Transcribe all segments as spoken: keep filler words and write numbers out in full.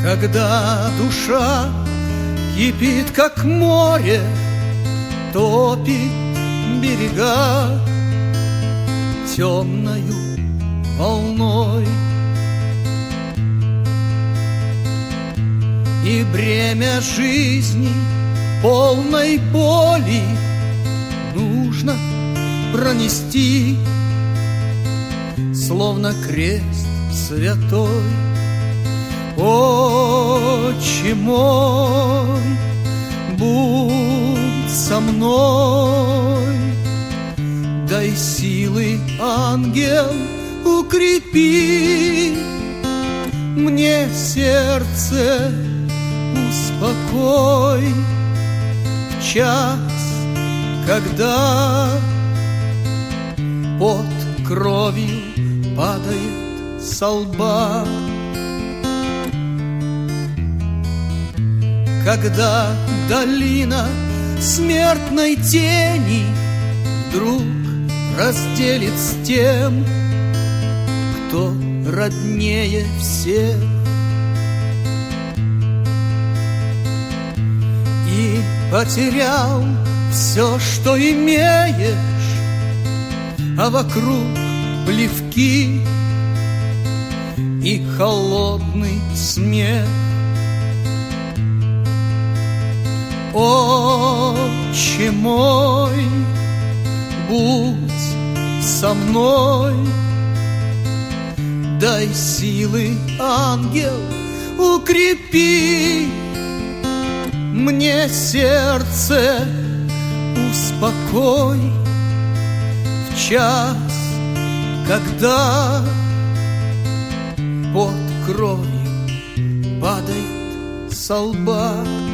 когда душа кипит, как море, топит берега темною волной. И бремя жизни, полной боли, нужно пронести, словно крест святой. Отче мой, будь со мной, дай силы, ангел, укрепи мне сердце, успокой в час, когда под кровью падает со лба. Когда долина смертной тени вдруг разделит с тем, кто роднее всех, и потерял все, что имеешь, а вокруг плевки и холодный смех. Отче мой, будь со мной, дай силы, ангел, укрепи мне сердце, успокой в час, когда под кровью падает со лба.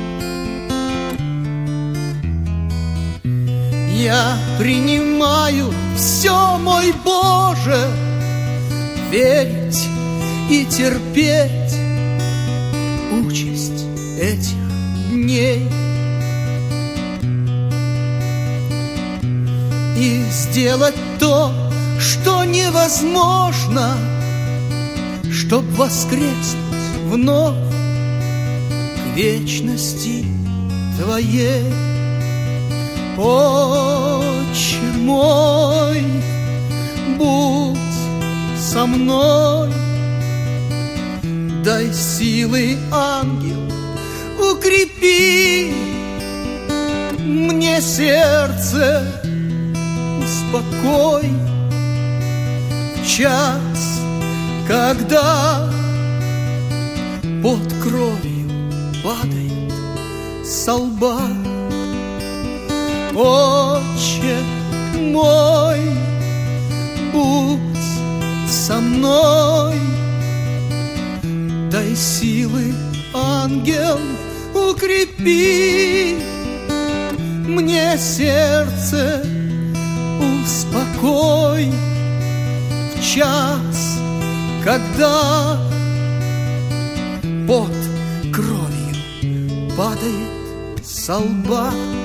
Я принимаю все, мой Боже, верить и терпеть участь этих дней, и сделать то, что невозможно, чтоб воскреснуть вновь к вечности Твоей. Отче мой, будь со мной, дай силы, ангел, укрепи мне сердце, успокой в час, когда под кровью падает со лба. Отче мой, будь со мной, дай силы, ангел, укрепи мне сердце, успокой в час, когда под кровью падает со лба.